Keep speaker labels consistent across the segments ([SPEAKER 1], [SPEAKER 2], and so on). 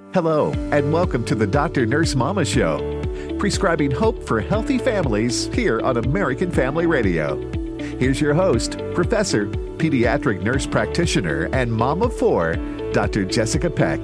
[SPEAKER 1] Hello, and welcome to the Dr. Nurse Mama Show, prescribing hope for healthy families here on American Family Radio. Here's your host, Professor, Pediatric Nurse Practitioner, and Mom of Four, Dr. Jessica Peck.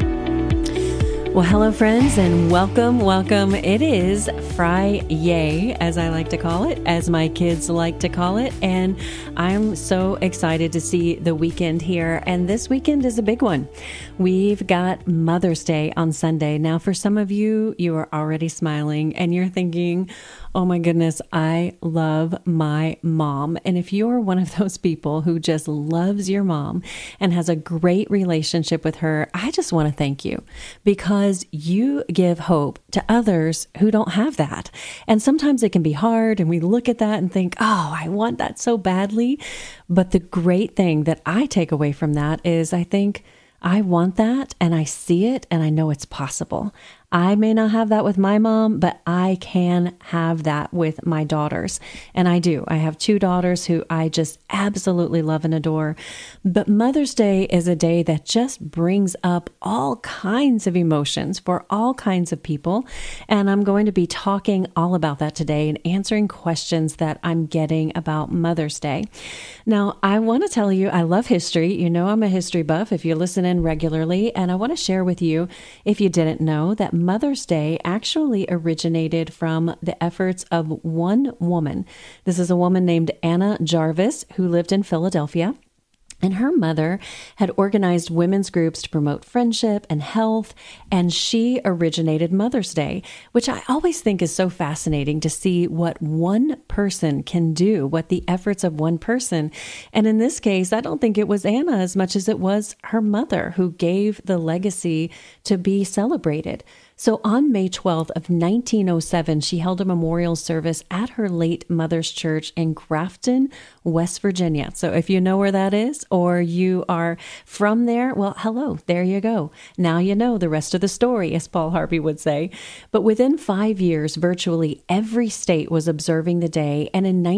[SPEAKER 2] Well, hello, friends, and welcome. It is Fri-yay, as I like to call it, as my kids like to call it, and I'm so excited to see the weekend here, and this weekend is a big one. We've got Mother's Day on Sunday. Now, for some of you, you are already smiling, and you're thinking, oh my goodness, I love my mom. And if you're one of those people who just loves your mom and has a great relationship with her, I just want to thank you because you give hope to others who don't have that. And sometimes it can be hard and we look at that and think, oh, I want that so badly. But the great thing that I take away from that is I think I want that and I see it and I know it's possible. I may not have that with my mom, but I can have that with my daughters. And I do. I have two daughters who I just absolutely love and adore. But Mother's Day is a day that just brings up all kinds of emotions for all kinds of people. And I'm going to be talking all about that today and answering questions that I'm getting about Mother's Day. Now, I want to tell you, I love history. You know, I'm a history buff if you listen in regularly. And I want to share with you, if you didn't know, that Mother's Day actually originated from the efforts of one woman. This is a woman named Anna Jarvis who lived in Philadelphia. And her mother had organized women's groups to promote friendship and health, and she originated Mother's Day, which I always think is so fascinating to see what one person can do, what the efforts of one person. And in this case, I don't think it was Anna as much as it was her mother who gave the legacy to be celebrated. So on May 12th of 1907, she held a memorial service at her late mother's church in Grafton, West Virginia. So if you know where that is or you are from there, well, hello, there you go. Now you know the rest of the story, as Paul Harvey would say. But within 5 years, virtually every state was observing the day. And in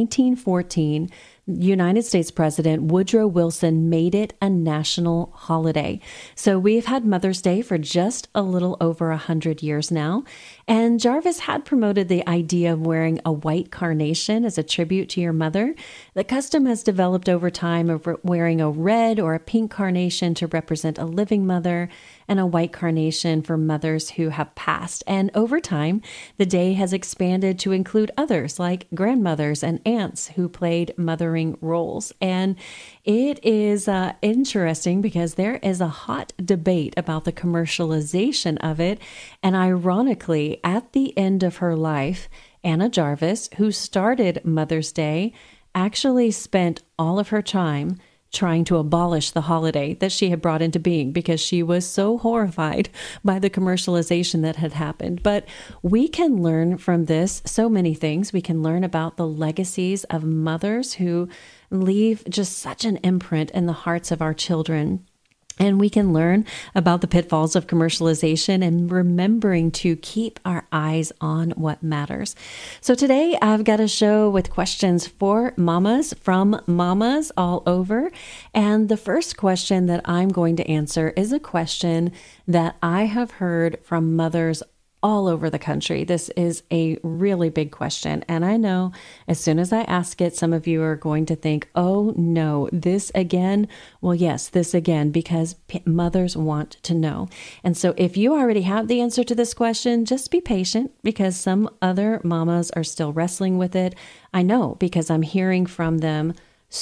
[SPEAKER 2] 1914, United States President Woodrow Wilson made it a national holiday. So we've had Mother's Day for just a little over 100 years now. And Jarvis had promoted the idea of wearing a white carnation as a tribute to your mother. The custom has developed over time of wearing a red or a pink carnation to represent a living mother and a white carnation for mothers who have passed. And over time, the day has expanded to include others like grandmothers and aunts who played mothering roles. And it is interesting because there is a hot debate about the commercialization of it. And ironically, at the end of her life, Anna Jarvis, who started Mother's Day, actually spent all of her time trying to abolish the holiday that she had brought into being because she was so horrified by the commercialization that had happened. But we can learn from this so many things. We can learn about the legacies of mothers who leave just such an imprint in the hearts of our children. And we can learn about the pitfalls of commercialization and remembering to keep our eyes on what matters. So today I've got a show with questions for mamas from mamas all over. And the first question that I'm going to answer is a question that I have heard from mothers all over the country. This is a really big question. And I know as soon as I ask it, some of you are going to think, oh no, this again? Well, yes, this again, because mothers want to know. And so if you already have the answer to this question, just be patient because some other mamas are still wrestling with it. I know because I'm hearing from them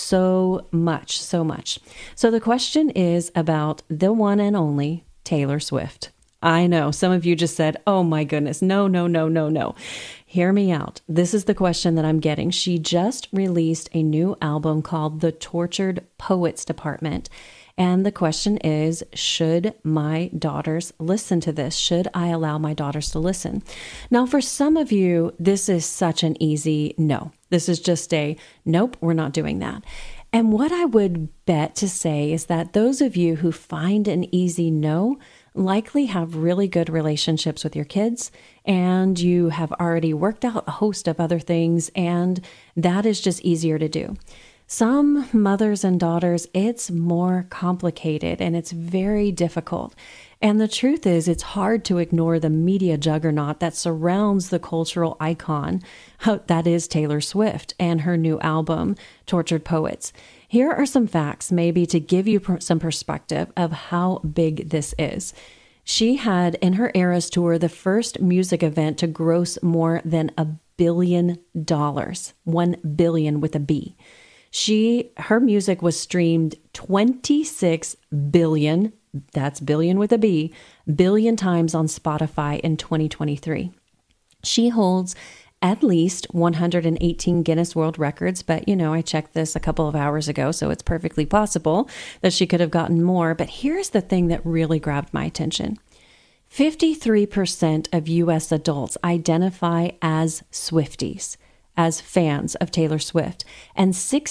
[SPEAKER 2] so much. So the question is about the one and only Taylor Swift. I know some of you just said, oh my goodness, no. Hear me out. This is the question that I'm getting. She just released a new album called The Tortured Poets Department. And the question is, should my daughters listen to this? Should I allow my daughters to listen? Now, for some of you, this is such an easy no. This is just a nope, we're not doing that. And what I would bet to say is that those of you who find an easy no likely have really good relationships with your kids, and you have already worked out a host of other things, and that is just easier to do. Some mothers and daughters, it's more complicated and it's very difficult. And the truth is, it's hard to ignore the media juggernaut that surrounds the cultural icon that is Taylor Swift and her new album, Tortured Poets. Here are some facts, maybe to give you some perspective of how big this is. She had, in her Eras tour, the first music event to gross more than $1 billion. 1 billion with a B. Her music was streamed 26 billion, that's billion with a B, billion times on Spotify in 2023. She holds at least 118 Guinness World Records, but I checked this a couple of hours ago, so it's perfectly possible that she could have gotten more. But here's the thing that really grabbed my attention. 53% of U.S. adults identify as Swifties, as fans of Taylor Swift, and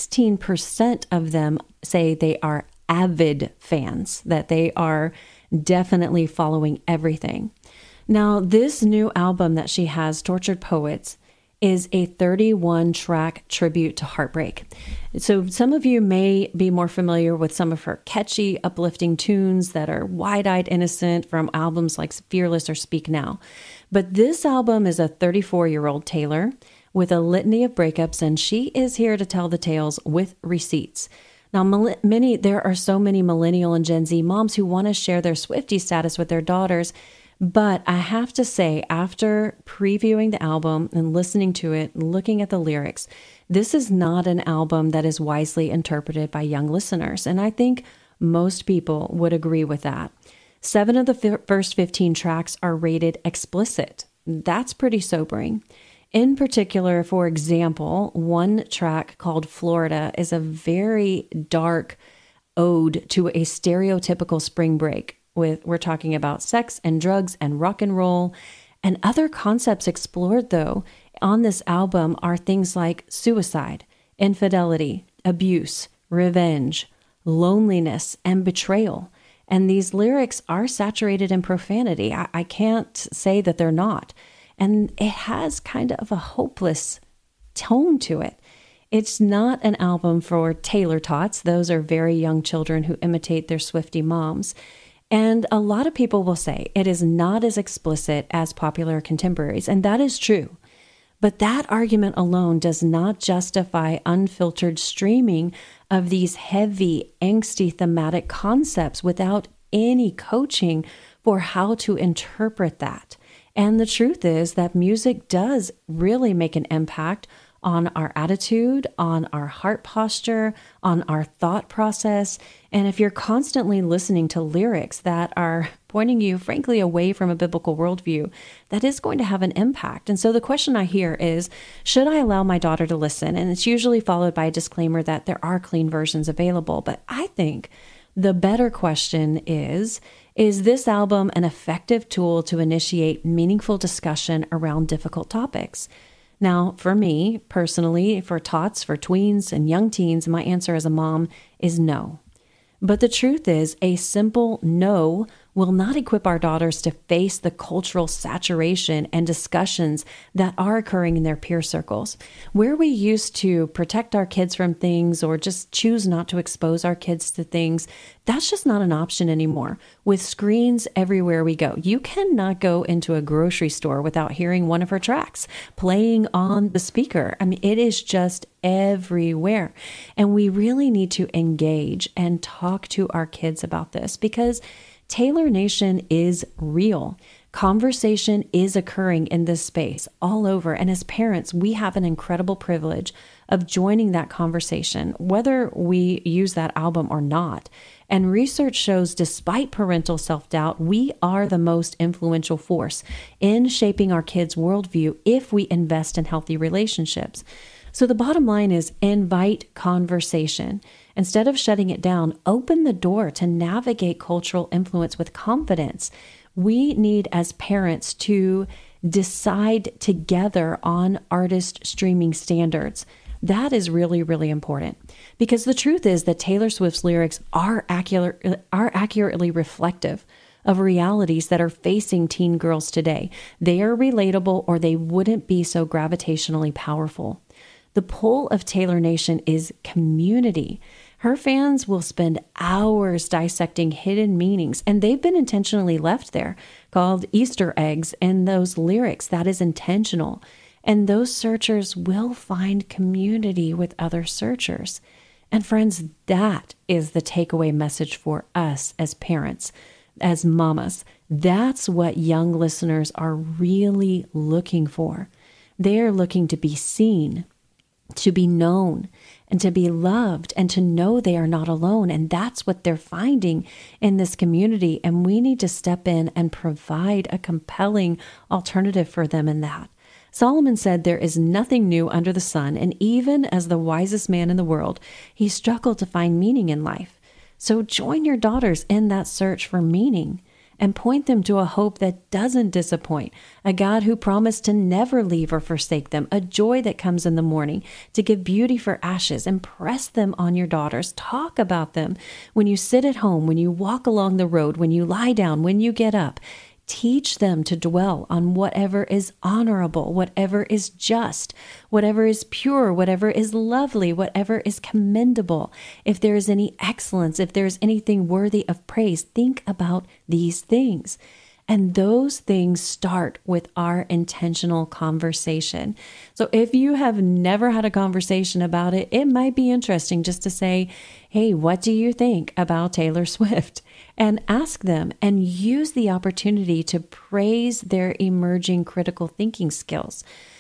[SPEAKER 2] 16% of them say they are avid fans, that they are definitely following everything. Now, this new album that she has, Tortured Poets, is a 31-track tribute to heartbreak. So some of you may be more familiar with some of her catchy, uplifting tunes that are wide-eyed innocent from albums like Fearless or Speak Now. But this album is a 34-year-old Taylor with a litany of breakups, and she is here to tell the tales with receipts. Now, there are so many millennial and Gen Z moms who want to share their Swiftie status with their daughters, but I have to say, after previewing the album and listening to it, looking at the lyrics, this is not an album that is wisely interpreted by young listeners, and I think most people would agree with that. 7 of the first 15 tracks are rated explicit. That's pretty sobering. In particular, for example, one track called Florida is a very dark ode to a stereotypical spring break. We're talking about sex and drugs and rock and roll. And other concepts explored, though, on this album are things like suicide, infidelity, abuse, revenge, loneliness, and betrayal. And these lyrics are saturated in profanity. I can't say that they're not. And it has kind of a hopeless tone to it. It's not an album for Taylor tots. Those are very young children who imitate their Swiftie moms. And a lot of people will say it is not as explicit as popular contemporaries, and that is true. But that argument alone does not justify unfiltered streaming of these heavy, angsty thematic concepts without any coaching for how to interpret that. And the truth is that music does really make an impact on our attitude, on our heart posture, on our thought process. And if you're constantly listening to lyrics that are pointing you, frankly, away from a biblical worldview, that is going to have an impact. And so the question I hear is, should I allow my daughter to listen? And it's usually followed by a disclaimer that there are clean versions available. But I think the better question is this album an effective tool to initiate meaningful discussion around difficult topics? Now, for me, personally, for tots, for tweens and young teens, my answer as a mom is no. But the truth is, a simple no will not equip our daughters to face the cultural saturation and discussions that are occurring in their peer circles. Where we used to protect our kids from things or just choose not to expose our kids to things, that's just not an option anymore. With screens everywhere we go, you cannot go into a grocery store without hearing one of her tracks playing on the speaker. I mean, it is just everywhere. And we really need to engage and talk to our kids about this because Taylor Nation is real. Conversation is occurring in this space all over. And as parents, we have an incredible privilege of joining that conversation, whether we use that album or not. And research shows, despite parental self-doubt, we are the most influential force in shaping our kids' worldview if we invest in healthy relationships. So the bottom line is invite conversation. Instead of shutting it down, open the door to navigate cultural influence with confidence. We need, as parents, to decide together on artist streaming standards. That is really, really important because the truth is that Taylor Swift's lyrics are accurately reflective of realities that are facing teen girls today. They are relatable or they wouldn't be so gravitationally powerful. The pull of Taylor Nation is community. Her fans will spend hours dissecting hidden meanings, and they've been intentionally left there, called Easter eggs in those lyrics. That is intentional. And those searchers will find community with other searchers. And friends, that is the takeaway message for us as parents, as mamas. That's what young listeners are really looking for. They're looking to be seen, to be known, and to be loved, and to know they are not alone. And that's what they're finding in this community. And we need to step in and provide a compelling alternative for them in that. Solomon said there is nothing new under the sun, and even as the wisest man in the world, he struggled to find meaning in life. So join your daughters in that search for meaning and point them to a hope that doesn't disappoint, a God who promised to never leave or forsake them, a joy that comes in the morning, to give beauty for ashes. Impress them on your daughters. Talk about them when you sit at home, when you walk along the road, when you lie down, when you get up. Teach them to dwell on whatever is honorable, whatever is just, whatever is pure, whatever is lovely, whatever is commendable. If there is any excellence, if there is anything worthy of praise, think about these things. And those things start with our intentional conversation. So if you have never had a conversation about it, it might be interesting just to say, hey, what do you think about Taylor Swift? And ask them and use the opportunity to praise their emerging critical thinking skills.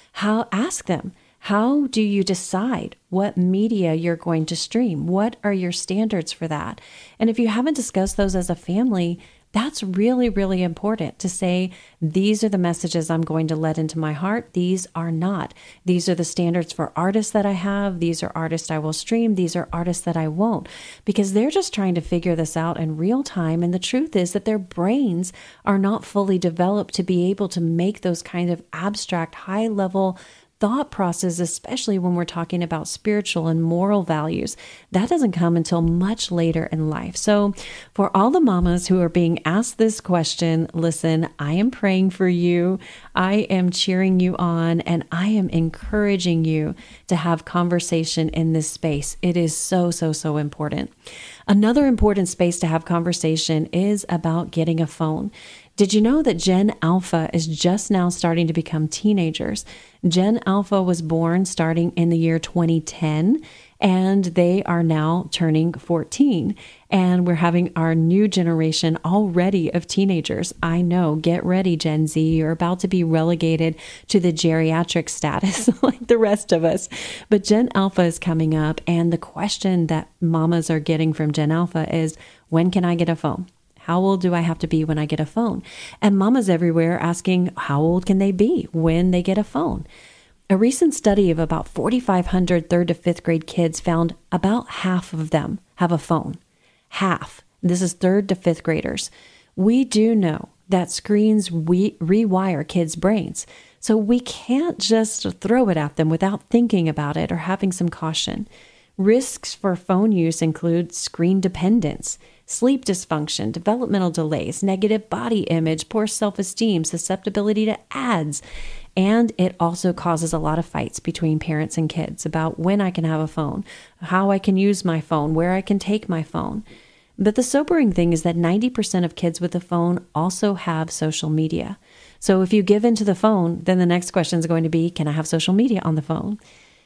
[SPEAKER 2] Ask them, how do you decide what media you're going to stream? What are your standards for that? And if you haven't discussed those as a family, that's really, really important to say, these are the messages I'm going to let into my heart. These are not. These are the standards for artists that I have. These are artists I will stream. These are artists that I won't, because they're just trying to figure this out in real time. And the truth is that their brains are not fully developed to be able to make those kind of abstract, high-level thought process, especially when we're talking about spiritual and moral values. That doesn't come until much later in life. So for all the mamas who are being asked this question, listen, I am praying for you. I am cheering you on, and I am encouraging you to have conversation in this space. It is so, so, so important. Another important space to have conversation is about getting a phone. Did you know that Gen Alpha is just now starting to become teenagers? Gen Alpha was born starting in the year 2010, and they are now turning 14. And we're having our new generation already of teenagers. I know, get ready, Gen Z. You're about to be relegated to the geriatric status like the rest of us. But Gen Alpha is coming up, and the question that mamas are getting from Gen Alpha is, when can I get a phone? How old do I have to be when I get a phone? And mamas everywhere asking, how old can they be when they get a phone? A recent study of about 4,500 third to fifth grade kids found about half of them have a phone. Half. This is third to fifth graders. We do know that screens rewire kids' brains. So we can't just throw it at them without thinking about it or having some caution. Risks for phone use include screen dependence, sleep dysfunction, developmental delays, negative body image, poor self-esteem, susceptibility to ads. And it also causes a lot of fights between parents and kids about when I can have a phone, how I can use my phone, where I can take my phone. But the sobering thing is that 90% of kids with a phone also have social media. So if you give into the phone, then the next question is going to be, can I have social media on the phone?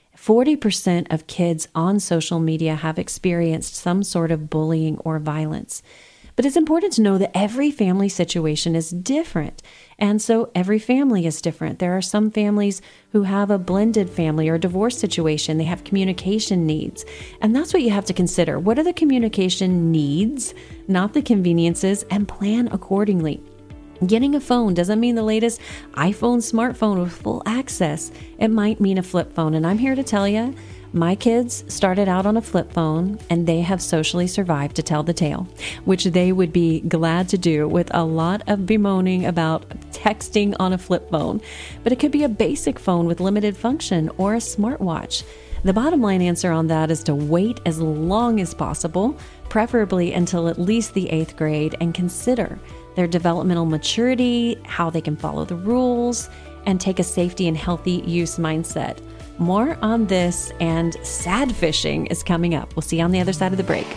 [SPEAKER 2] 40% of kids on social media have experienced some sort of bullying or violence. But it's important to know that every family situation is different. And so every family is different. There are some families who have a blended family or divorce situation. They have communication needs. And that's what you have to consider. What are the communication needs, not the conveniences, and plan accordingly. Getting a phone doesn't mean the latest iPhone smartphone with full access. It might mean a flip phone. And I'm here to tell you, my kids started out on a flip phone, and they have socially survived to tell the tale, which they would be glad to do with a lot of bemoaning about texting on a flip phone. But it could be a basic phone with limited function or a smartwatch. The bottom line answer on that is to wait as long as possible, preferably until at least the 8th grade, and consider their developmental maturity, how they can follow the rules, and take a safety and healthy use mindset. more on this, and sad fishing is coming up. We'll see you on the other side of the break.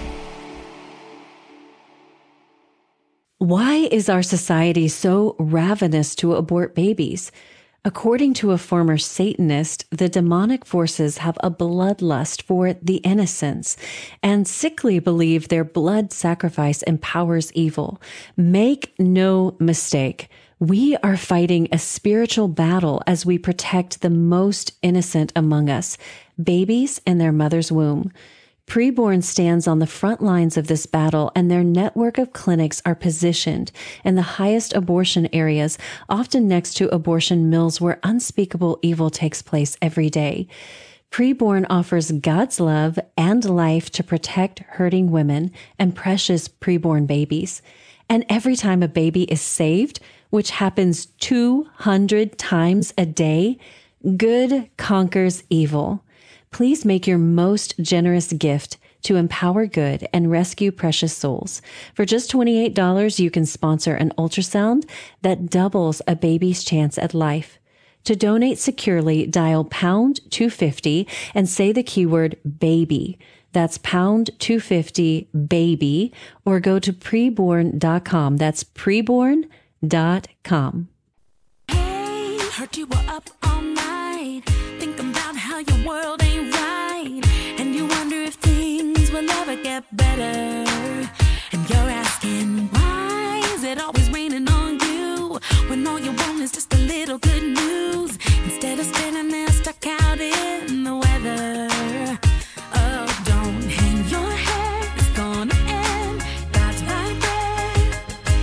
[SPEAKER 2] Why is our society so ravenous to abort babies? According to a former Satanist, the demonic forces have a bloodlust for the innocents and sickly believe their blood sacrifice empowers evil. Make no mistake, we are fighting a spiritual battle as we protect the most innocent among us, babies in their mother's womb. Preborn stands on the front lines of this battle, and their network of clinics are positioned in the highest abortion areas, often next to abortion mills where unspeakable evil takes place every day. Preborn offers God's love and life to protect hurting women and precious preborn babies. And every time a baby is saved, which happens 200 times a day, good conquers evil. Please make your most generous gift to empower good and rescue precious souls. For just $28, you can sponsor an ultrasound that doubles a baby's chance at life. To donate securely, dial pound 250 and say the keyword baby. That's pound 250 baby, or go to preborn.com. That's preborn.com.
[SPEAKER 3] Hey, heard you were up all night, thinking about how your world ain't right, and you wonder if things will ever get better, and you're asking, why is it always raining on you, when all you want is just a little good news, instead of standing there stuck out in the weather. Oh, don't hang your head, it's gonna end, God's right there,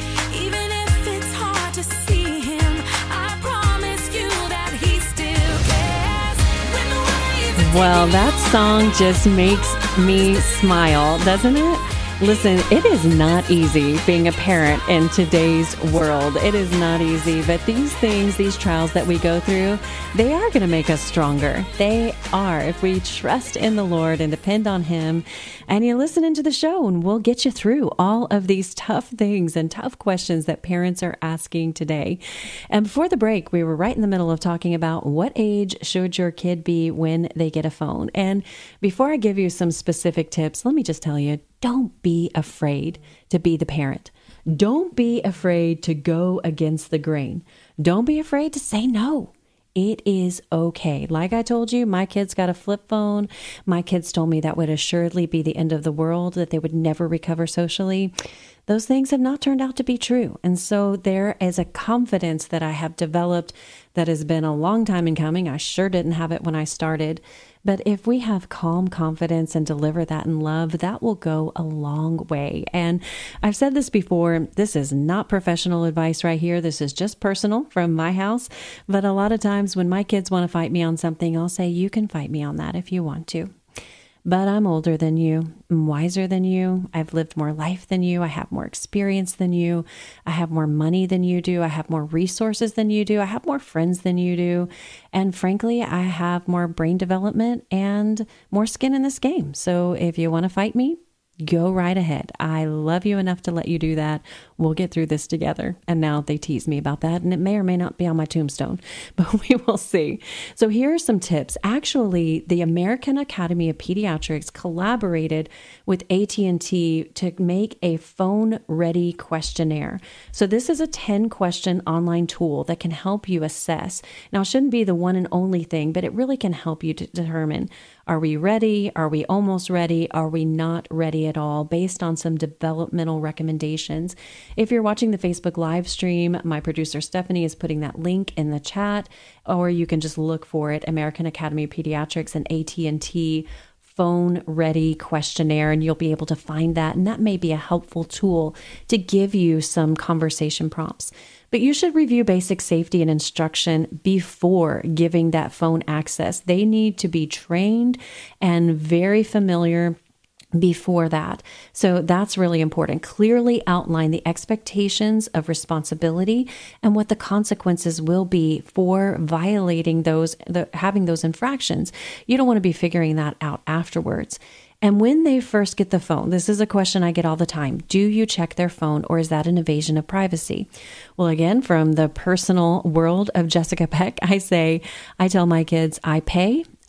[SPEAKER 3] even if it's hard to see him, I promise you that he still cares. When the waves
[SPEAKER 2] Well, that song just makes me smile, doesn't it? Listen, it is not easy being a parent in today's world. It is not easy, but these things, these trials that we go through, they are going to make us stronger. They are. If we trust in the Lord and depend on Him, and you listen into the show, and we'll get you through all of these tough things and tough questions that parents are asking today. And before the break, we were right in the middle of talking about what age should your kid be when they get a phone. And before I give you some specific tips, let me just tell you, don't be afraid to be the parent. Don't be afraid to go against the grain. Don't be afraid to say no. It is okay. Like I told you, my kids got a flip phone. My kids told me that would assuredly be the end of the world, that they would never recover socially. Those things have not turned out to be true. And so there is a confidence that I have developed that has been a long time in coming. I sure didn't have it when I started. But if we have calm confidence and deliver that in love, that will go a long way. And I've said this before, this is not professional advice right here. This is just personal from my house. But a lot of times when my kids want to fight me on something, I'll say, you can fight me on that if you want to. But I'm older than you, I'm wiser than you, I've lived more life than you, I have more experience than you, I have more money than you do, I have more resources than you do, I have more friends than you do, and frankly, I have more brain development and more skin in this game. So if you want to fight me, go right ahead. I love you enough to let you do that. We'll get through this together. And now they tease me about that, and it may or may not be on my tombstone, but we will see. So here are some tips. Actually, the American Academy of Pediatrics collaborated with AT&T to make a phone-ready questionnaire. So this is a 10-question online tool that can help you assess. Now, it shouldn't be the one and only thing, but it really can help you to determine, are we ready? Are we almost ready? Are we not ready at all? Based on some developmental recommendations. If you're watching the Facebook live stream, my producer Stephanie is putting that link in the chat, or you can just look for it, American Academy of Pediatrics and AT&T phone ready questionnaire, and you'll be able to find that. And that may be a helpful tool to give you some conversation prompts. But you should review basic safety and instruction before giving that phone access. They need to be trained and very familiar before that. So that's really important. Clearly outline the expectations of responsibility and what the consequences will be for violating those, having those infractions. You don't want to be figuring that out afterwards. And when they first get the phone, this is a question I get all the time. Do you check their phone, or is that an invasion of privacy? Well, again, from the personal world of Jessica Peck, I tell my kids, I pay,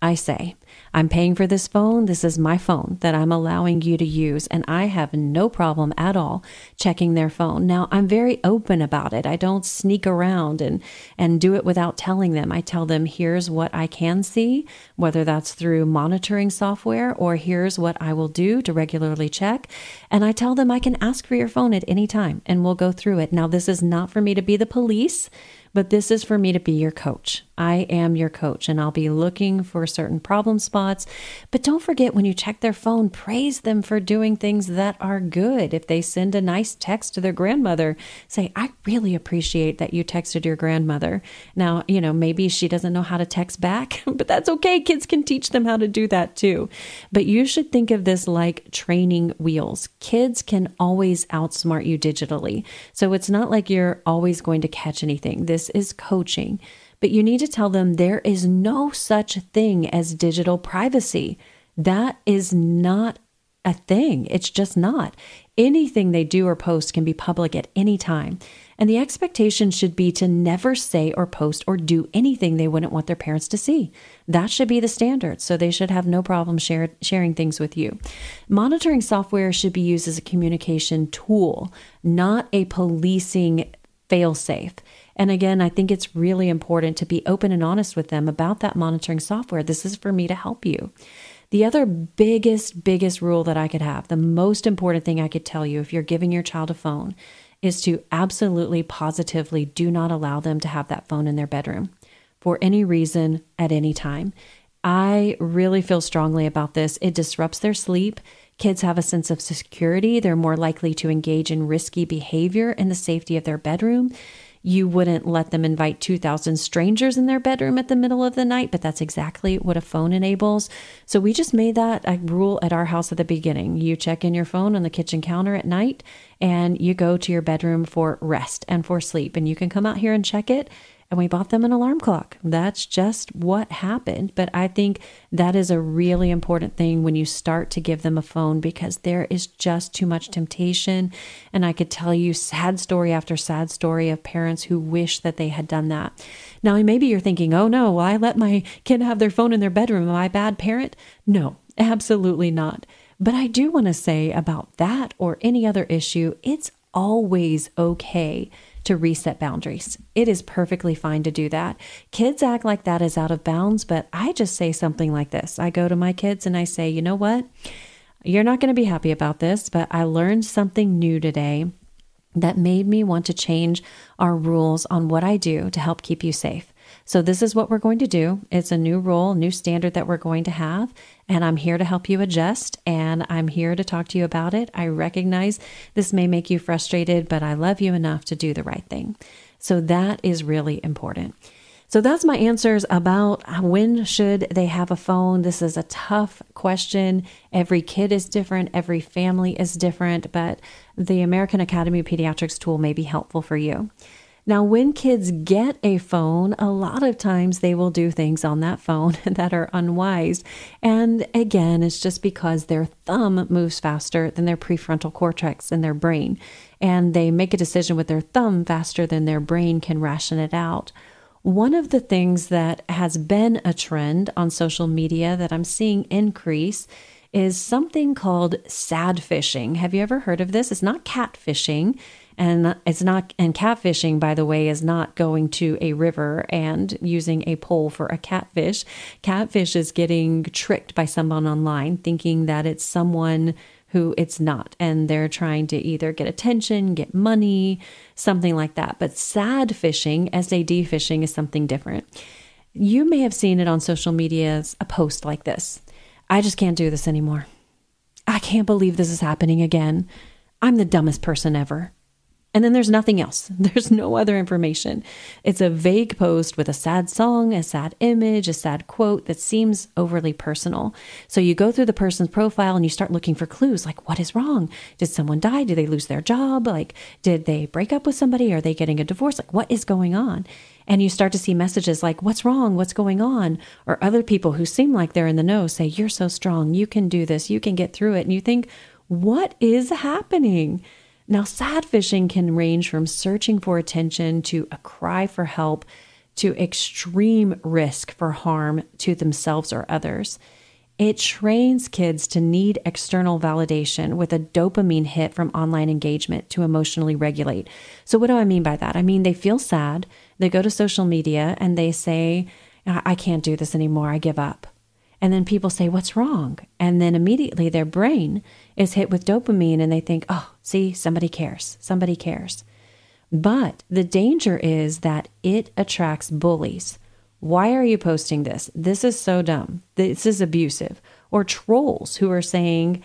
[SPEAKER 2] I say, I'm paying for this phone. This is my phone that I'm allowing you to use. And I have no problem at all checking their phone. Now, I'm very open about it. I don't sneak around and do it without telling them. I tell them, here's what I can see, whether that's through monitoring software or here's what I will do to regularly check. And I tell them I can ask for your phone at any time and we'll go through it. Now, this is not for me to be the police, but this is for me to be your coach. I am your coach and I'll be looking for certain problem spots. But don't forget, when you check their phone, praise them for doing things that are good. If they send a nice text to their grandmother, say, I really appreciate that you texted your grandmother. Now, maybe she doesn't know how to text back, but that's okay. Kids can teach them how to do that too. But you should think of this like training wheels. Kids can always outsmart you digitally. So it's not like you're always going to catch anything. This is coaching. But you need to tell them there is no such thing as digital privacy. That is not a thing. It's just not. Anything they do or post can be public at any time. And the expectation should be to never say or post or do anything they wouldn't want their parents to see. That should be the standard. So they should have no problem sharing things with you. Monitoring software should be used as a communication tool, not a policing fail-safe. And again, I think it's really important to be open and honest with them about that monitoring software. This is for me to help you. The other biggest rule that I could have, the most important thing I could tell you if you're giving your child a phone, is to absolutely, positively do not allow them to have that phone in their bedroom for any reason at any time. I really feel strongly about this. It disrupts their sleep. Kids have a sense of security. They're more likely to engage in risky behavior in the safety of their bedroom. You wouldn't let them invite 2,000 strangers in their bedroom at the middle of the night, but that's exactly what a phone enables. So we just made that a rule at our house at the beginning. You check in your phone on the kitchen counter at night and you go to your bedroom for rest and for sleep. And you can come out here and check it. And we bought them an alarm clock. That's just what happened. But I think that is a really important thing when you start to give them a phone, because there is just too much temptation. And I could tell you sad story after sad story of parents who wish that they had done that. Now, maybe you're thinking, oh no, well, I let my kid have their phone in their bedroom. Am I a bad parent? No, absolutely not. But I do want to say about that or any other issue, it's always okay to reset boundaries. It is perfectly fine to do that. Kids act like that is out of bounds, but I just say something like this. I go to my kids and I say, you know what? You're not going to be happy about this, but I learned something new today that made me want to change our rules on what I do to help keep you safe. So this is what we're going to do. It's a new rule, new standard that we're going to have. And I'm here to help you adjust. And I'm here to talk to you about it. I recognize this may make you frustrated, but I love you enough to do the right thing. So that is really important. So that's my answers about when should they have a phone. This is a tough question. Every kid is different. Every family is different. But the American Academy of Pediatrics tool may be helpful for you. Now, when kids get a phone, a lot of times they will do things on that phone that are unwise. And again, it's just because their thumb moves faster than their prefrontal cortex in their brain. And they make a decision with their thumb faster than their brain can ration it out. One of the things that has been a trend on social media that I'm seeing increase is something called sad fishing. Have you ever heard of this? It's not catfishing. And catfishing, by the way, is not going to a river and using a pole for a catfish. Catfish is getting tricked by someone online, thinking that it's someone who it's not. And they're trying to either get attention, get money, something like that. But sad fishing, SAD fishing, is something different. You may have seen it on social media as a post like this. I just can't do this anymore. I can't believe this is happening again. I'm the dumbest person ever. And then there's nothing else. There's no other information. It's a vague post with a sad song, a sad image, a sad quote that seems overly personal. So you go through the person's profile and you start looking for clues, like what is wrong? Did someone die? Did they lose their job? Like, did they break up with somebody? Are they getting a divorce? Like, what is going on? And you start to see messages like, what's wrong? What's going on? Or other people who seem like they're in the know say, you're so strong. You can do this. You can get through it. And you think, what is happening? Now, sad fishing can range from searching for attention to a cry for help to extreme risk for harm to themselves or others. It trains kids to need external validation with a dopamine hit from online engagement to emotionally regulate. So what do I mean by that? I mean, they feel sad, they go to social media and they say, I can't do this anymore, I give up. And then people say, what's wrong? And then immediately their brain is hit with dopamine and they think, oh, see, somebody cares. Somebody cares. But the danger is that it attracts bullies. Why are you posting this? This is so dumb. This is abusive. Or trolls who are saying,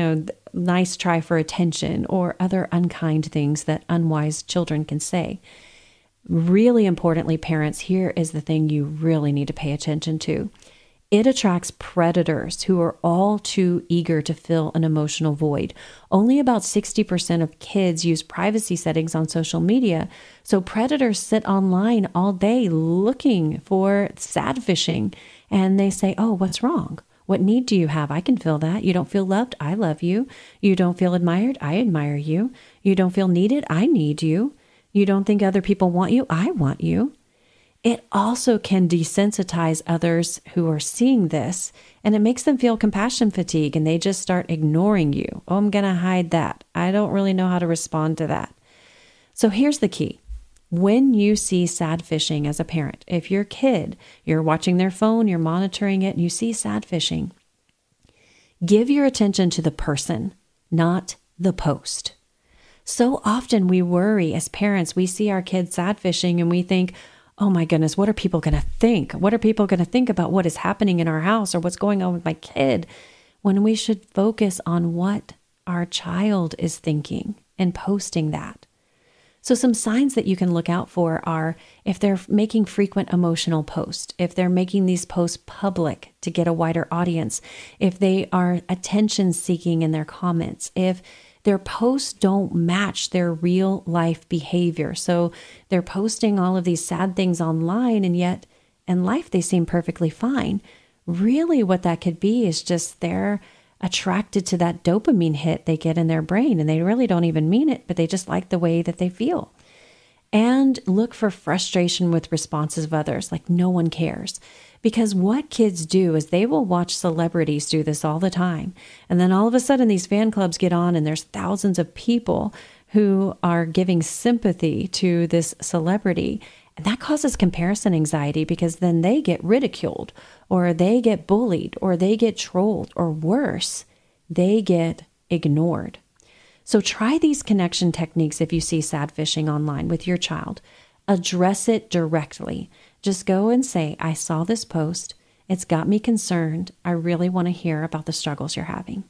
[SPEAKER 2] nice try for attention or other unkind things that unwise children can say. Really importantly, parents, here is the thing you really need to pay attention to. It attracts predators who are all too eager to fill an emotional void. Only about 60% of kids use privacy settings on social media, so predators sit online all day looking for sad fishing, and they say, oh, what's wrong? What need do you have? I can fill that. You don't feel loved? I love you. You don't feel admired? I admire you. You don't feel needed? I need you. You don't think other people want you? I want you. It also can desensitize others who are seeing this, and it makes them feel compassion fatigue, and they just start ignoring you. Oh, I'm going to hide that. I don't really know how to respond to that. So here's the key. When you see sad fishing as a parent, if your kid, you're watching their phone, you're monitoring it, and you see sad fishing, give your attention to the person, not the post. So often we worry as parents, we see our kids sad fishing and we think, oh my goodness, what are people going to think? What are people going to think about what is happening in our house or what's going on with my kid? When we should focus on what our child is thinking and posting that. So some signs that you can look out for are if they're making frequent emotional posts, if they're making these posts public to get a wider audience, if they are attention seeking in their comments, if their posts don't match their real life behavior. So they're posting all of these sad things online, and yet in life they seem perfectly fine. Really what that could be is just they're attracted to that dopamine hit they get in their brain, and they really don't even mean it, but they just like the way that they feel. And look for frustration with responses of others, like no one cares. Because what kids do is they will watch celebrities do this all the time. And then all of a sudden these fan clubs get on and there's thousands of people who are giving sympathy to this celebrity. And that causes comparison anxiety because then they get ridiculed or they get bullied or they get trolled or worse, they get ignored. So try these connection techniques if you see sad fishing online with your child. Address it directly. Just go and say, I saw this post. It's got me concerned. I really want to hear about the struggles you're having.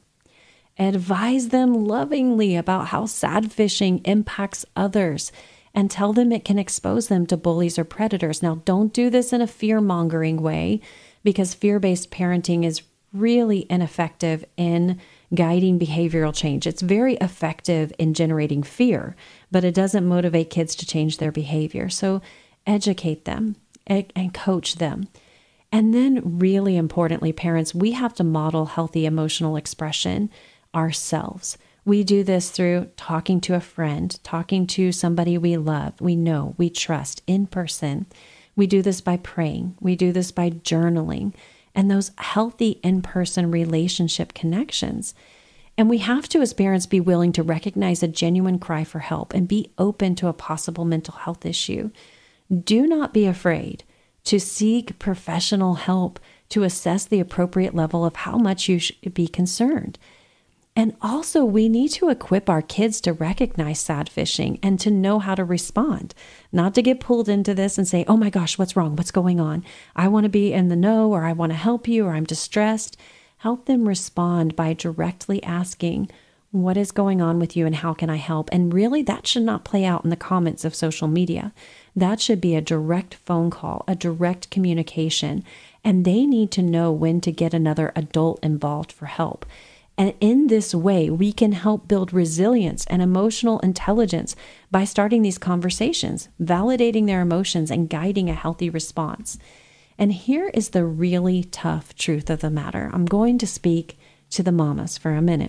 [SPEAKER 2] Advise them lovingly about how sad fishing impacts others and tell them it can expose them to bullies or predators. Now, don't do this in a fear-mongering way because fear-based parenting is really ineffective in guiding behavioral change. It's very effective in generating fear, but it doesn't motivate kids to change their behavior. So educate them and coach them. And then really importantly, parents, we have to model healthy emotional expression ourselves. We do this through talking to a friend, talking to somebody we love, we know, we trust in person. We do this by praying. We do this by journaling and those healthy in-person relationship connections. And we have to, as parents, be willing to recognize a genuine cry for help and be open to a possible mental health issue. Do not be afraid to seek professional help to assess the appropriate level of how much you should be concerned. And also, we need to equip our kids to recognize sad fishing and to know how to respond, not to get pulled into this and say, oh my gosh, what's wrong? What's going on? I want to be in the know, or I want to help you, or I'm distressed. Help them respond by directly asking, what is going on with you and how can I help? And really, that should not play out in the comments of social media. That should be a direct phone call, a direct communication, and they need to know when to get another adult involved for help. And in this way, we can help build resilience and emotional intelligence by starting these conversations, validating their emotions, and guiding a healthy response. And here is the really tough truth of the matter. I'm going to speak to the mamas for a minute.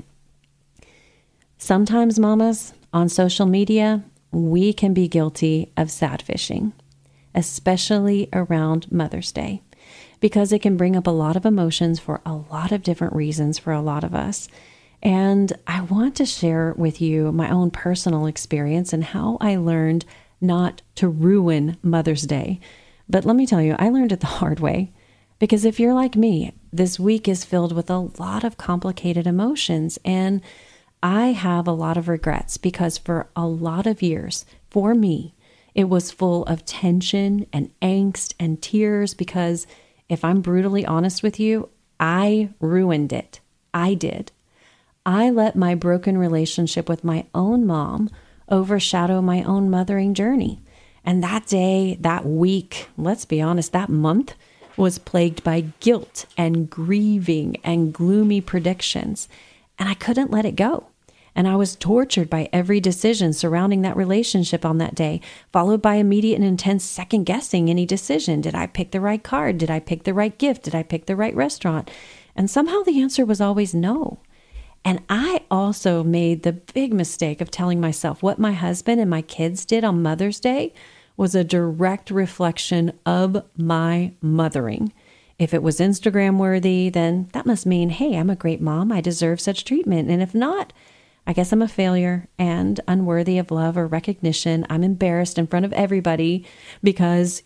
[SPEAKER 2] Sometimes, mamas, on social media, we can be guilty of sad fishing. especially around Mother's Day, because it can bring up a lot of emotions for a lot of different reasons for a lot of us. And I want to share with you my own personal experience and how I learned not to ruin Mother's Day. But let me tell you, I learned it the hard way. Because if you're like me, this week is filled with a lot of complicated emotions. And I have a lot of regrets because for a lot of years, for me, it was full of tension and angst and tears because if I'm brutally honest with you, I ruined it. I did. I let my broken relationship with my own mom overshadow my own mothering journey. And that day, that week, let's be honest, that month was plagued by guilt and grieving and gloomy predictions. And I couldn't let it go. And I was tortured by every decision surrounding that relationship on that day, followed by immediate and intense second guessing any decision. Did I pick the right card? Did I pick the right gift? Did I pick the right restaurant? And somehow the answer was always no. And I also made the big mistake of telling myself what my husband and my kids did on Mother's Day was a direct reflection of my mothering. If it was Instagram worthy, then that must mean, hey, I'm a great mom. I deserve such treatment. And if not, I guess I'm a failure and unworthy of love or recognition. I'm embarrassed in front of everybody because,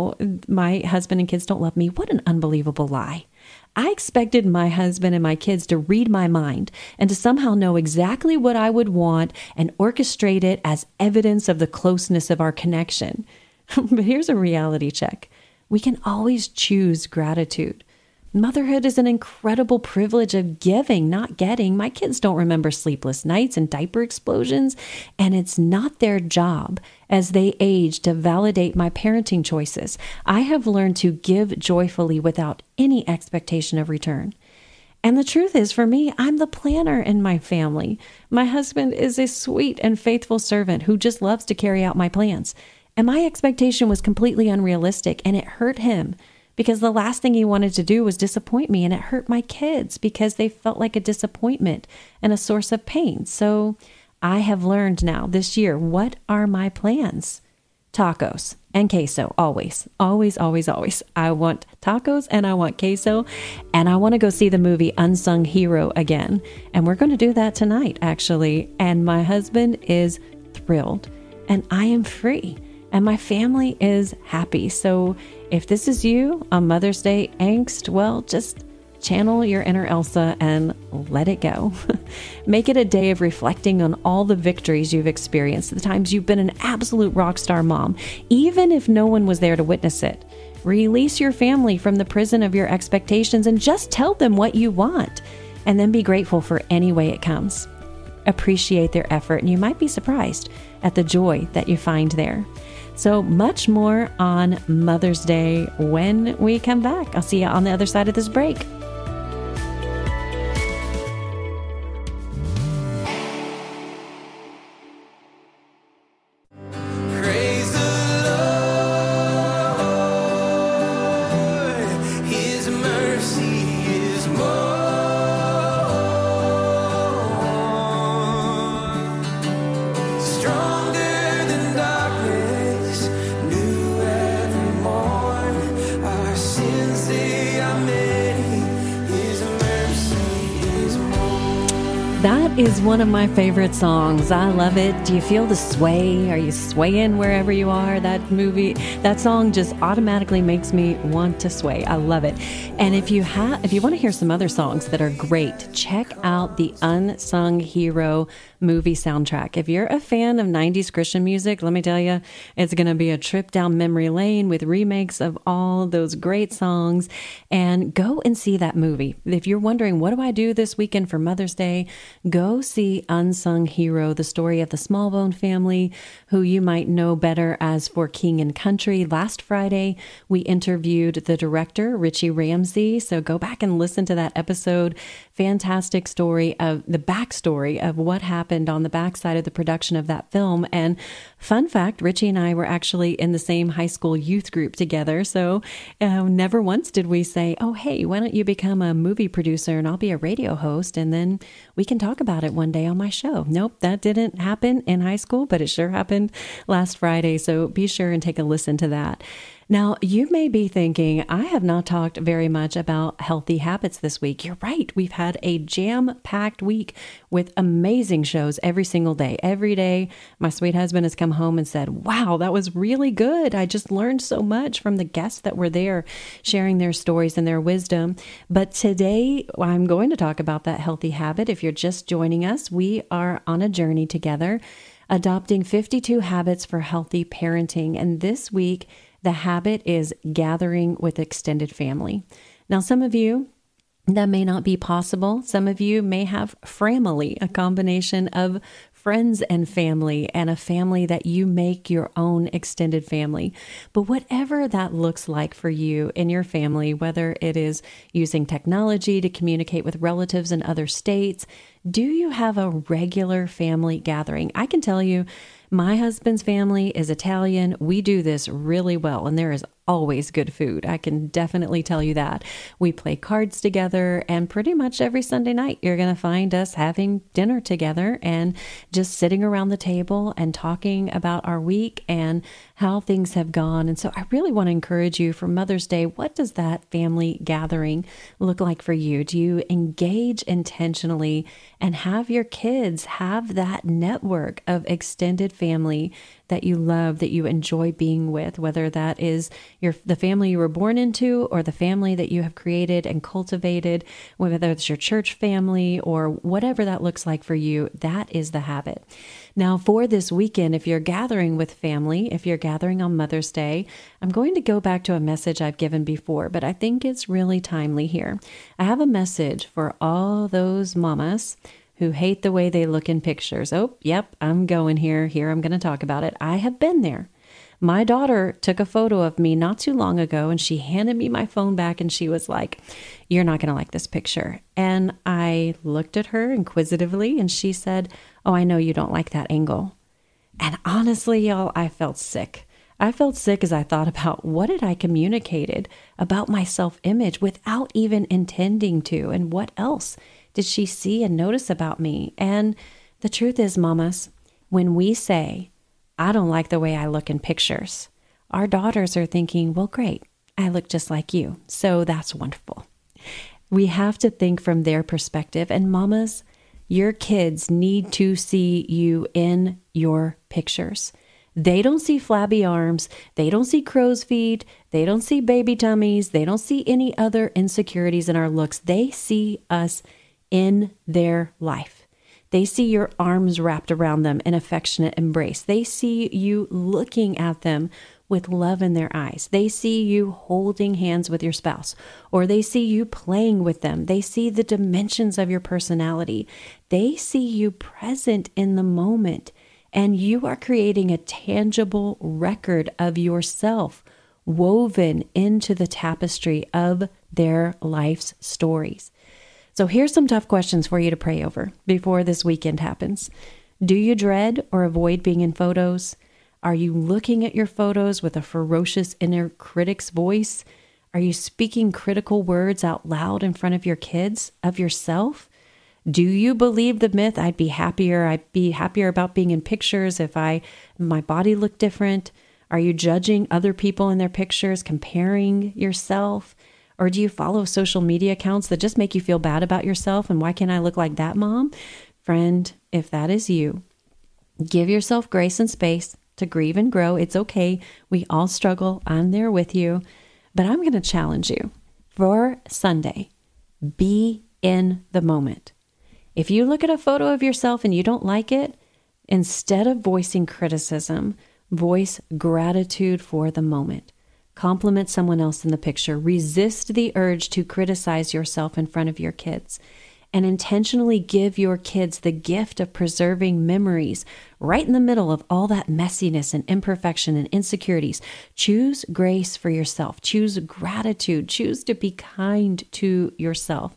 [SPEAKER 2] my husband and kids don't love me. What an unbelievable lie. I expected my husband and my kids to read my mind and to somehow know exactly what I would want and orchestrate it as evidence of the closeness of our connection. But here's a reality check. We can always choose gratitude. Motherhood is an incredible privilege of giving, not getting. My kids don't remember sleepless nights and diaper explosions, and it's not their job as they age to validate my parenting choices. I have learned to give joyfully without any expectation of return. And the truth is, for me, I'm the planner in my family. My husband is a sweet and faithful servant who just loves to carry out my plans. And my expectation was completely unrealistic, and it hurt him. Because the last thing he wanted to do was disappoint me, and it hurt my kids because they felt like a disappointment and a source of pain. So I have learned now this year, what are my plans? Tacos and queso, always, always, always, always. I want tacos and I want queso, and I want to go see the movie Unsung Hero again. And we're going to do that tonight, actually. And my husband is thrilled, and I am free. And my family is happy. So if this is you on Mother's Day angst, well, just channel your inner Elsa and let it go. Make it a day of reflecting on all the victories you've experienced, the times you've been an absolute rock star mom, even if no one was there to witness it. Release your family from the prison of your expectations and just tell them what you want, and then be grateful for any way it comes. Appreciate their effort, and you might be surprised at the joy that you find there. So much more on Mother's Day when we come back. I'll see you on the other side of this break.
[SPEAKER 4] Praise the Lord, His mercy is more. Stronger than darkness, new every morn. Our sins, they are many, His mercy is more.
[SPEAKER 2] That is one of my favorite songs. I love it. Do you feel the sway? Are you swaying wherever you are? That song just automatically makes me want to sway. I love it. And if you want to hear some other songs that are great, check out the Unsung Hero movie soundtrack. If you're a fan of 90s Christian music, let me tell you, it's going to be a trip down memory lane with remakes of all those great songs. And go and see that movie. If you're wondering, what do I do this weekend for Mother's Day? Go see Unsung Hero, the story of the Smallbone family, who you might know better as For King and Country. Last Friday, we interviewed the director, Richie Ramsey. So go back and listen to that episode. Fantastic story of the backstory of what happened on the backside of the production of that film. And fun fact, Richie and I were actually in the same high school youth group together. So never once did we say, oh, hey, why don't you become a movie producer and I'll be a radio host, and then we can talk about about it one day on my show. Nope, that didn't happen in high school, but it sure happened last Friday. So be sure and take a listen to that. Now, you may be thinking, I have not talked very much about healthy habits this week. You're right. We've had a jam-packed week with amazing shows every single day. Every day, my sweet husband has come home and said, wow, that was really good. I just learned so much from the guests that were there, sharing their stories and their wisdom. But today, I'm going to talk about that healthy habit. If you're just joining us, we are on a journey together, adopting 52 habits for healthy parenting. And this week, the habit is gathering with extended family. Now, some of you, that may not be possible. Some of you may have family, a combination of friends and family, and a family that you make your own extended family. But whatever that looks like for you in your family, whether it is using technology to communicate with relatives in other states, do you have a regular family gathering? I can tell you, my husband's family is Italian. We do this really well, and there is always good food. I can definitely tell you that. We play cards together, and pretty much every Sunday night, you're going to find us having dinner together and just sitting around the table and talking about our week and how things have gone. And so I really want to encourage you for Mother's Day, what does that family gathering look like for you? Do you engage intentionally and have your kids have that network of extended family that you love, that you enjoy being with, whether that is the family you were born into or the family that you have created and cultivated, whether it's your church family or whatever that looks like for you, that is the habit. Now, for this weekend, if you're gathering with family, if you're gathering on Mother's Day, I'm going to go back to a message I've given before, but I think it's really timely here. I have a message for all those mamas who hate the way they look in pictures. Oh, yep, I'm going here. Here, I'm going to talk about it. I have been there. My daughter took a photo of me not too long ago, and she handed me my phone back, and she was like, you're not going to like this picture. And I looked at her inquisitively, and she said, oh, I know you don't like that angle. And honestly, y'all, I felt sick. I felt sick as I thought about what had I communicated about my self-image without even intending to, and what else did she see and notice about me? And the truth is, mamas, when we say, I don't like the way I look in pictures, our daughters are thinking, well, great, I look just like you. So that's wonderful. We have to think from their perspective. And mamas, your kids need to see you in your pictures. They don't see flabby arms. They don't see crow's feet. They don't see baby tummies. They don't see any other insecurities in our looks. They see us in their life. They see your arms wrapped around them in affectionate embrace. They see you looking at them with love in their eyes. They see you holding hands with your spouse, or they see you playing with them. They see the dimensions of your personality. They see you present in the moment, and you are creating a tangible record of yourself woven into the tapestry of their life's stories. So here's some tough questions for you to pray over before this weekend happens. Do you dread or avoid being in photos? Are you looking at your photos with a ferocious inner critic's voice? Are you speaking critical words out loud in front of your kids, of yourself? Do you believe the myth, I'd be happier about being in pictures if my body looked different? Are you judging other people in their pictures, comparing yourself? Or do you follow social media accounts that just make you feel bad about yourself? And why can't I look like that, mom? Friend, if that is you, give yourself grace and space to grieve and grow. It's okay. We all struggle. I'm there with you. But I'm going to challenge you for Sunday. Be in the moment. If you look at a photo of yourself and you don't like it, instead of voicing criticism, voice gratitude for the moment. Compliment someone else in the picture. Resist the urge to criticize yourself in front of your kids, and intentionally give your kids the gift of preserving memories right in the middle of all that messiness and imperfection and insecurities. Choose grace for yourself. Choose gratitude. Choose to be kind to yourself.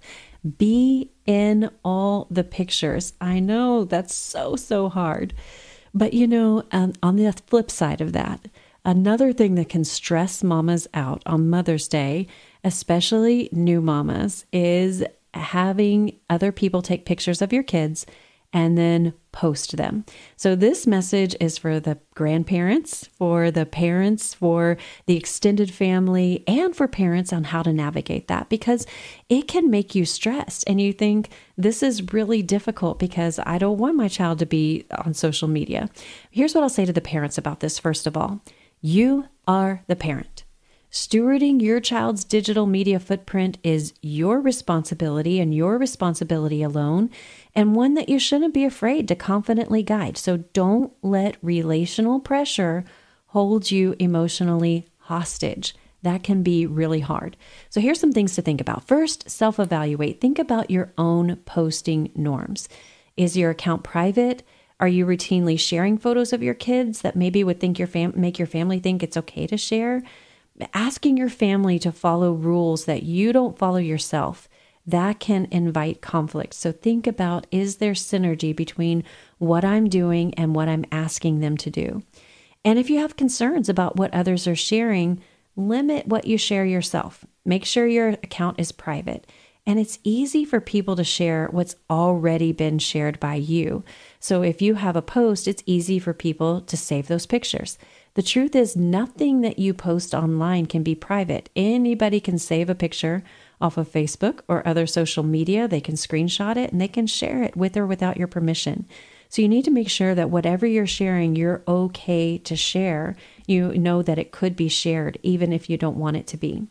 [SPEAKER 2] Be in all the pictures. I know that's so hard. But on the flip side of that, another thing that can stress mamas out on Mother's Day, especially new mamas, is having other people take pictures of your kids and then post them. So this message is for the grandparents, for the parents, for the extended family, and for parents on how to navigate that, because it can make you stressed and you think this is really difficult because I don't want my child to be on social media. Here's what I'll say to the parents about this. First of all, you are the parent. Stewarding your child's digital media footprint is your responsibility and your responsibility alone, and one that you shouldn't be afraid to confidently guide. So don't let relational pressure hold you emotionally hostage. That can be really hard. So here's some things to think about. First, self-evaluate. Think about your own posting norms. Is your account private? Are you routinely sharing photos of your kids that maybe would make your family think it's okay to share? Asking your family to follow rules that you don't follow yourself, that can invite conflict. So think about, is there synergy between what I'm doing and what I'm asking them to do? And if you have concerns about what others are sharing, limit what you share yourself. Make sure your account is private. And it's easy for people to share what's already been shared by you. So if you have a post, it's easy for people to save those pictures. The truth is, nothing that you post online can be private. Anybody can save a picture off of Facebook or other social media. They can screenshot it and they can share it with or without your permission. So you need to make sure that whatever you're sharing, you're okay to share. You know that it could be shared even if you don't want it to be.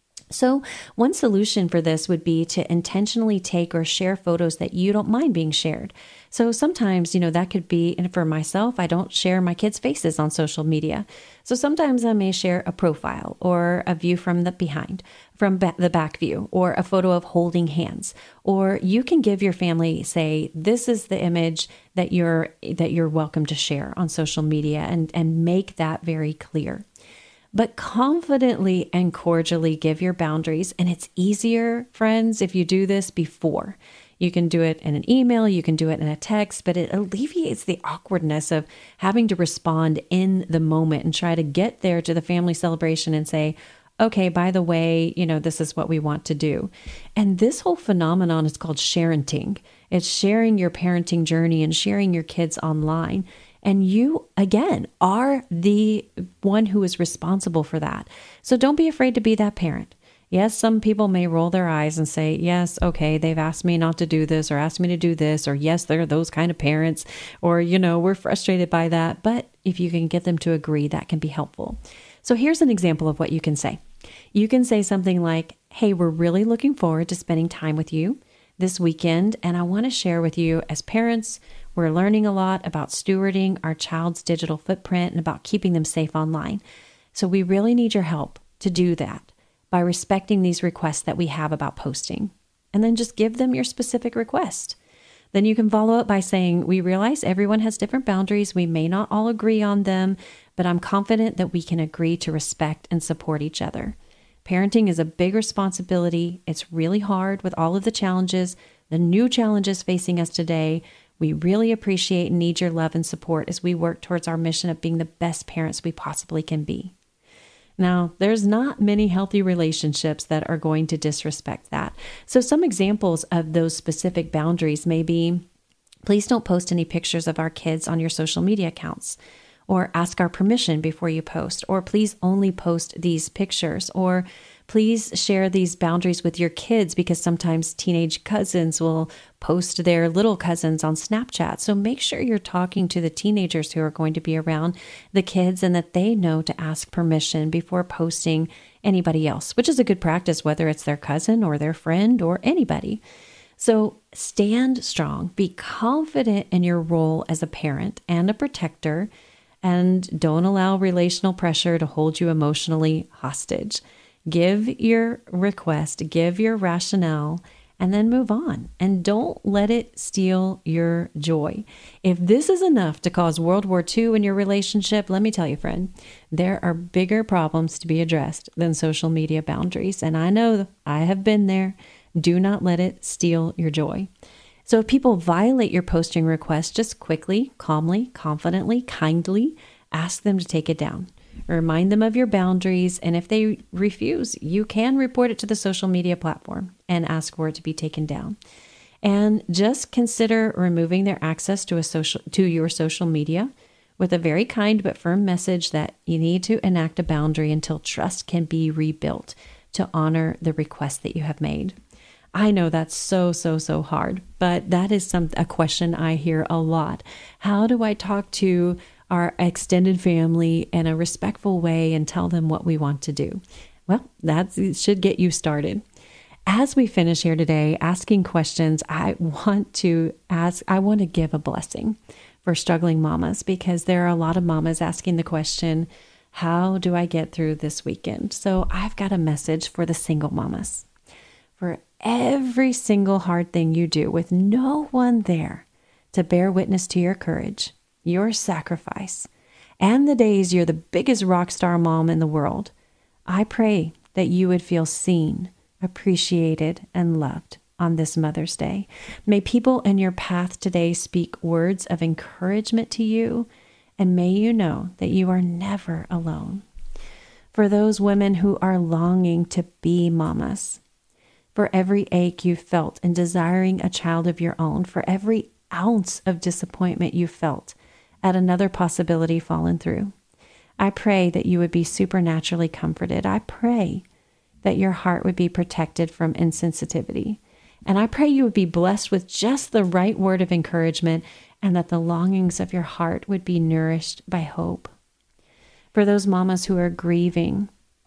[SPEAKER 2] So one solution for this would be to intentionally take or share photos that you don't mind being shared. So sometimes, that could be, and for myself, I don't share my kids' faces on social media. So sometimes I may share a profile or a view from the behind, from the back view, or a photo of holding hands. Or you can give your family, say, this is the image that you're welcome to share on social media, and make that very clear. But confidently and cordially give your boundaries. And it's easier, friends, if you do this before. You can do it in an email, you can do it in a text, but it alleviates the awkwardness of having to respond in the moment and try to get there to the family celebration and say, okay, by the way, this is what we want to do. And this whole phenomenon is called sharenting. It's sharing your parenting journey and sharing your kids online. And you, again, are the one who is responsible for that. So don't be afraid to be that parent. Yes, some people may roll their eyes and say, yes, okay, they've asked me not to do this or asked me to do this, or yes, they're those kind of parents, or, we're frustrated by that. But if you can get them to agree, that can be helpful. So here's an example of what you can say. You can say something like, hey, we're really looking forward to spending time with you this weekend, and I want to share with you as parents, we're learning a lot about stewarding our child's digital footprint and about keeping them safe online. So we really need your help to do that by respecting these requests that we have about posting. And then just give them your specific request. Then you can follow up by saying, we realize everyone has different boundaries. We may not all agree on them, but I'm confident that we can agree to respect and support each other. Parenting is a big responsibility. It's really hard with all of the challenges, the new challenges facing us today. We really appreciate and need your love and support as we work towards our mission of being the best parents we possibly can be. Now, there's not many healthy relationships that are going to disrespect that. So some examples of those specific boundaries may be, please don't post any pictures of our kids on your social media accounts, or ask our permission before you post, or please only post these pictures, or please share these boundaries with your kids because sometimes teenage cousins will post their little cousins on Snapchat. So make sure you're talking to the teenagers who are going to be around the kids and that they know to ask permission before posting anybody else, which is a good practice, whether it's their cousin or their friend or anybody. So stand strong, be confident in your role as a parent and a protector, and don't allow relational pressure to hold you emotionally hostage. Give your request, give your rationale, and then move on. And don't let it steal your joy. If this is enough to cause World War II in your relationship, let me tell you, friend, there are bigger problems to be addressed than social media boundaries. And I know I have been there. Do not let it steal your joy. So if people violate your posting request, just quickly, calmly, confidently, kindly ask them to take it down. Remind them of your boundaries, and if they refuse, you can report it to the social media platform and ask for it to be taken down. And just consider removing their access to your social media with a very kind but firm message that you need to enact a boundary until trust can be rebuilt to honor the request that you have made. I know that's so hard, but that is a question I hear a lot. How do I talk to our extended family in a respectful way and tell them what we want to do? Well, that should get you started. As we finish here today, asking questions, I want to give a blessing for struggling mamas, because there are a lot of mamas asking the question, how do I get through this weekend? So I've got a message for the single mamas. For every single hard thing you do with no one there to bear witness to your courage, your sacrifice, and the days you're the biggest rock star mom in the world, I pray that you would feel seen, appreciated, and loved on this Mother's Day. May people in your path today speak words of encouragement to you, and may you know that you are never alone. For those women who are longing to be mamas, for every ache you felt in desiring a child of your own, for every ounce of disappointment you felt at another possibility fallen through, I pray that you would be supernaturally comforted. I pray that your heart would be protected from insensitivity. And I pray you would be blessed with just the right word of encouragement, and that the longings of your heart would be nourished by hope. For those mamas who are grieving,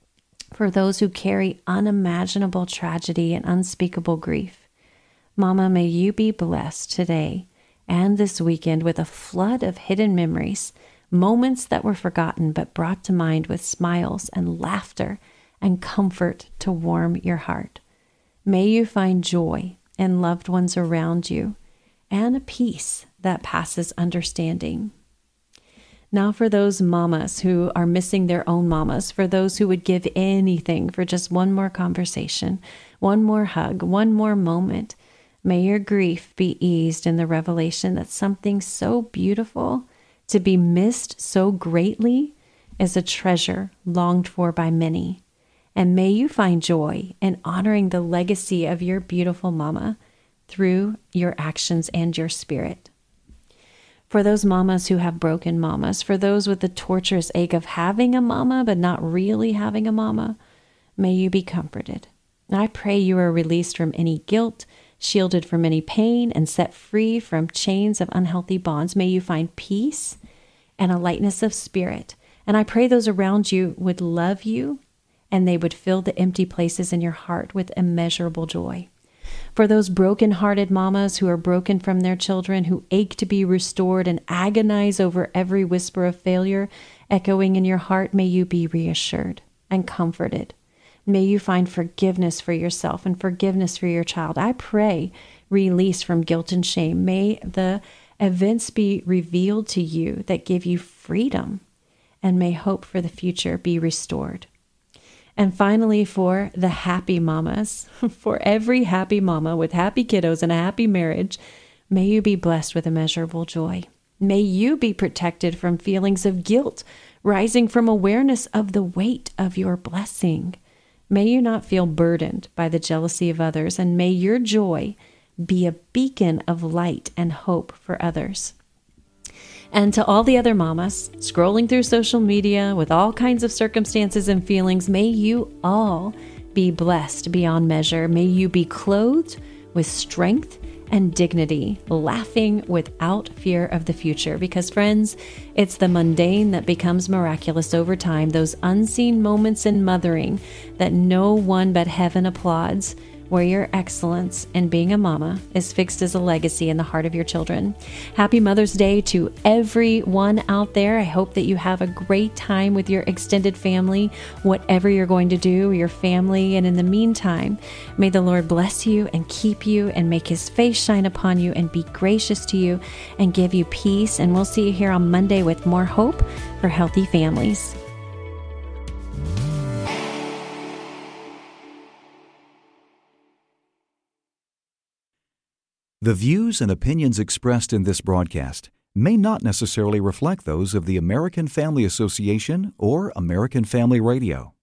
[SPEAKER 2] for those who carry unimaginable tragedy and unspeakable grief, Mama, may you be blessed today and this weekend with a flood of hidden memories, moments that were forgotten but brought to mind with smiles and laughter and comfort to warm your heart. May you find joy in loved ones around you and a peace that passes understanding. Now for those mamas who are missing their own mamas, for those who would give anything for just one more conversation, one more hug, one more moment, may your grief be eased in the revelation that something so beautiful to be missed so greatly is a treasure longed for by many. And may you find joy in honoring the legacy of your beautiful mama through your actions and your spirit. For those mamas who have broken mamas, for those with the torturous ache of having a mama but not really having a mama, may you be comforted. I pray you are released from any guilt, shielded from any pain, and set free from chains of unhealthy bonds. May you find peace and a lightness of spirit. And I pray those around you would love you, and they would fill the empty places in your heart with immeasurable joy. For those broken-hearted mamas who are broken from their children, who ache to be restored and agonize over every whisper of failure echoing in your heart, may you be reassured and comforted. May you find forgiveness for yourself and forgiveness for your child. I pray release from guilt and shame. May the events be revealed to you that give you freedom, and may hope for the future be restored. And finally, for the happy mamas, for every happy mama with happy kiddos and a happy marriage, may you be blessed with immeasurable joy. May you be protected from feelings of guilt rising from awareness of the weight of your blessing. May you not feel burdened by the jealousy of others, and may your joy be a beacon of light and hope for others. And to all the other mamas scrolling through social media with all kinds of circumstances and feelings, may you all be blessed beyond measure. May you be clothed with strength and dignity, laughing without fear of the future. Because friends, it's the mundane that becomes miraculous over time, those unseen moments in mothering that no one but heaven applauds, where your excellence in being a mama is fixed as a legacy in the heart of your children. Happy Mother's Day to everyone out there. I hope that you have a great time with your extended family, whatever you're going to do, your family. And in the meantime, may the Lord bless you and keep you and make his face shine upon you and be gracious to you and give you peace. And we'll see you here on Monday with more hope for healthy families.
[SPEAKER 5] The views and opinions expressed in this broadcast may not necessarily reflect those of the American Family Association or American Family Radio.